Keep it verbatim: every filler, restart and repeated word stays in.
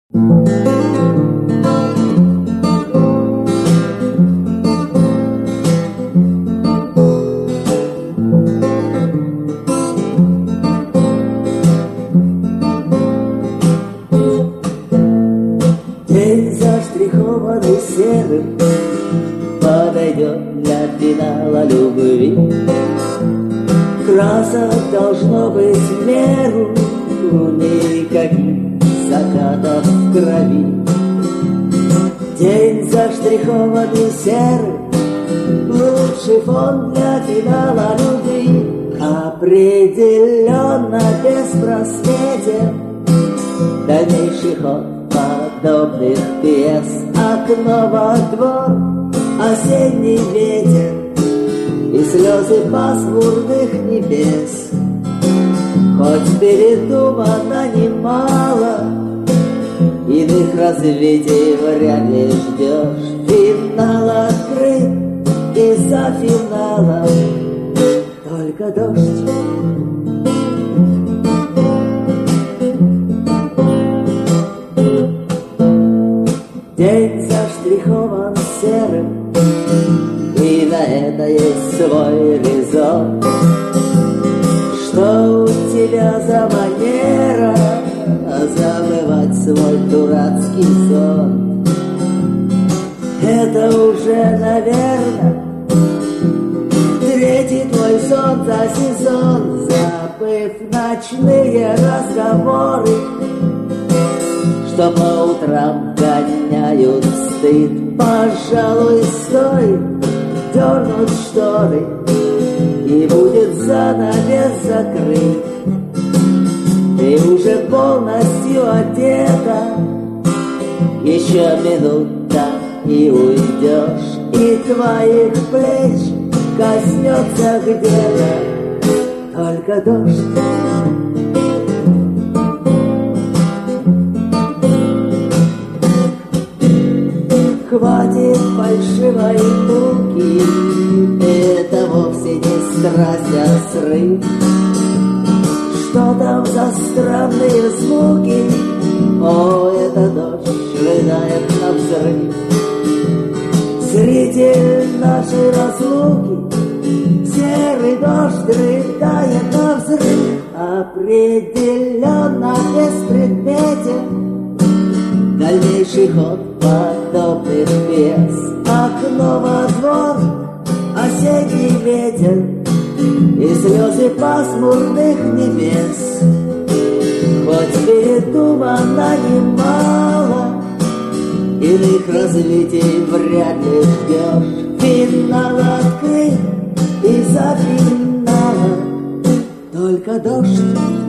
День заштрихованный серым подойдет для финала любви. Красок должно быть в меру, никаких закатов в крови. День заштрихованный серым, лучший фон для финала любви. Определенно беспросветен дальнейший ход подобных пьес. Окно во двор, осенний ветер и слезы пасмурных небес. Хоть передумано немало, иных развитий вряд ли ждешь. Финал открыт, и за финалом только дождь. День заштрихован серым, и на это есть свой резон. Что у тебя за манера забывать свой дурацкий сон? Это уже, наверное, третий твой сон за сезон. Забыв ночные разговоры, что по утрам гоняют стыд, пожалуй, стоит дернуть шторы, и будет занавес закрыт. Ты уже полностью одета, еще минута и уйдешь, и твоих плеч коснется где-то только дождь. Хватит фальшивой муки, это вовсе не страсть, а срыв. Что там за странные звуки? О, это дождь рыдает на взрыв. Зритель нашей разлуки, серый дождь рыдает на взрыв. Определенно беспредметен дальнейший ход подобных пьес. Окно во двор, осенний ветер и слезы пасмурных небес. Хоть передумано немало, иных развитий вряд ли ждешь. Финал открыт, и за финалом только дождь.